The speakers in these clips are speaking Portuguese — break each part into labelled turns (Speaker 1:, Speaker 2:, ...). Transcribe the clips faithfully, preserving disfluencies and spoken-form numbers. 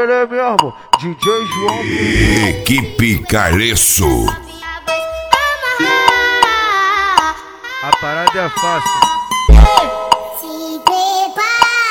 Speaker 1: ele é mesmo, D J João Pereira.
Speaker 2: Equipe Careço.
Speaker 1: A parada é fácil.
Speaker 3: Se prepara,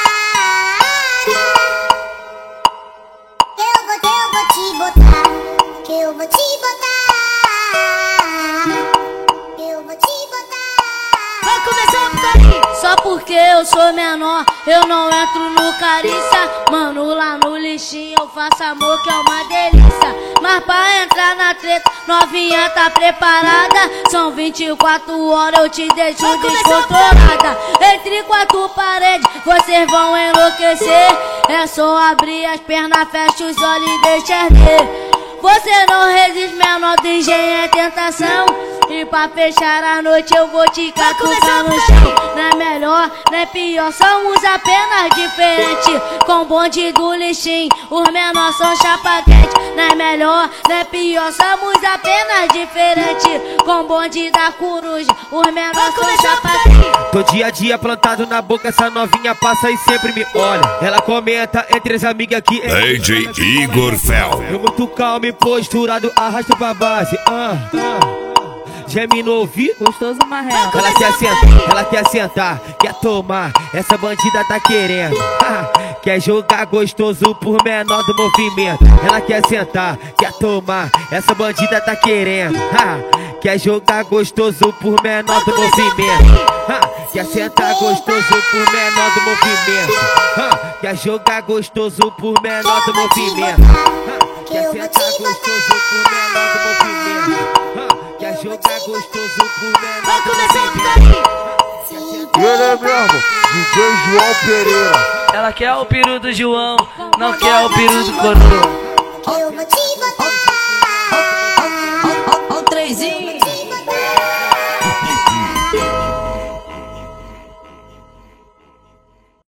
Speaker 3: eu vou, eu vou te botar, que eu vou te botar, eu vou te botar.
Speaker 4: Vai começar a putaria. Só porque eu sou menor, eu não entro no carícia. Mano, lá no lixinho eu faço amor que é uma delícia. Mas pra entrar na treta, novinha tá preparada. São vinte e quatro horas, eu te deixo descontrolada. Entre quatro paredes, vocês vão enlouquecer. É só abrir as pernas, fecha os olhos e deixa ver. Você não resiste, menor do engenho é tentação. E pra fechar a noite eu vou te catucar no chão. Não é melhor, não é pior, somos apenas diferentes. Com bonde do lixinho, os menores são chapa quente. Não é melhor, não é pior, somos apenas diferentes. Com bonde da coruja, os menores são chapa quente.
Speaker 5: Tô dia a dia plantado na boca, essa novinha passa e sempre me olha. Ela comenta entre as amigas que
Speaker 2: D J Igor Fel.
Speaker 5: eu muito calmo e posturado, arrasto pra base. Ah, ah. Geme no ouvido,
Speaker 4: Gostoso marrelo.
Speaker 5: ela quer sentar, ela quer sentar, quer tomar, essa bandida tá querendo. Ah, quer jogar gostoso por menor do movimento. Ela quer sentar, quer tomar, essa bandida tá querendo. Ah, quer jogar gostoso por menor do movimento. Ah, quer sentar gostoso por menor do movimento. Ah, quer jogar gostoso por menor do movimento. Ah, quer sentar gostoso por menor do movimento. Quer jogar gostoso por menor.
Speaker 4: Vai começar a putaria.
Speaker 1: Ele é mesmo, D J João Pereira.
Speaker 6: Ela quer o peru do João, não quer o peru do coroa.
Speaker 3: Eu vou te botar.